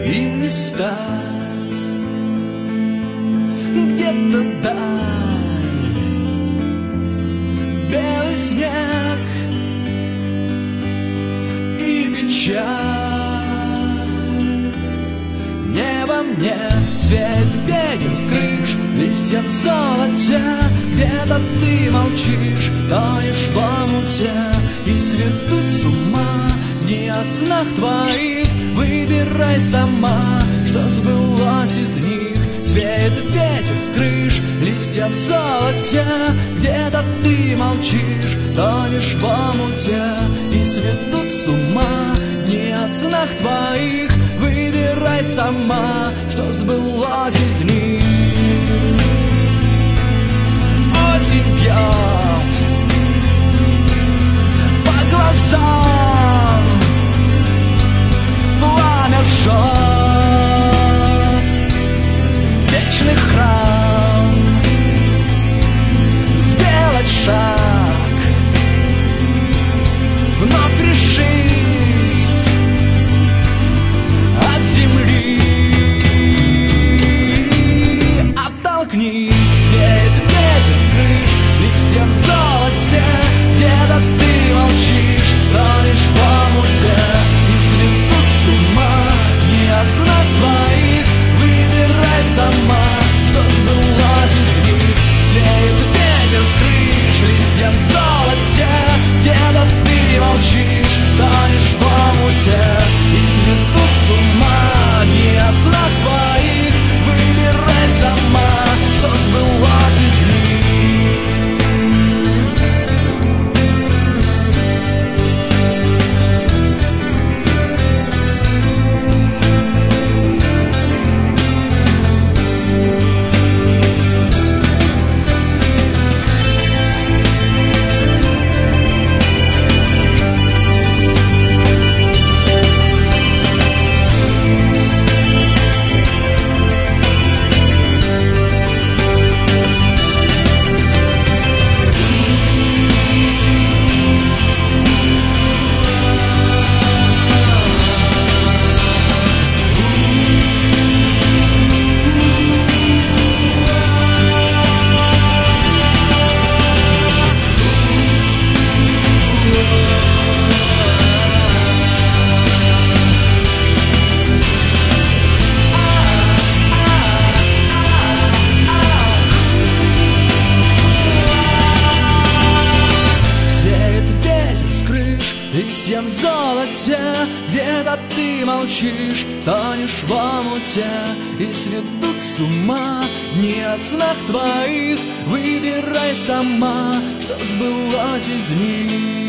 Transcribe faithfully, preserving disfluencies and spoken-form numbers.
им не стать. Где-то дай белый снег и печаль. Небо мне светит ветер с крыш, листья в золоте. Где-то ты молчишь, тонешь в омуте и сведут с ума дни о снах твоих. Выбирай сама, что сбылось из них. Светит ветер с крыш, листья в золоте. Где-то ты молчишь, тонешь в омуте и сведут с ума дни о снах твоих. Выбирай сама, что сбылось из них. Осень бьет по глазам, пламя жжет вечный храм. Сделать шаг, вновь решись от земли. Оттолкнись, свет ветер с крыш, листья в золоте. Где-то ты молчишь, тонешь в омуте и сведут с ума дни о снах твоих. Выбирай сама, что сбылось из них. Сеет ветер с крыш, листья в золоте. Где-то ты молчишь, тонешь в омуте и сведут с ума дни о снах твоих. Выбирай сама, что сбылось из них. Листья в золоте, где-то ты молчишь, тонешь в омуте и сведут с ума дни о снах твоих. Выбирай сама, что сбылось из них.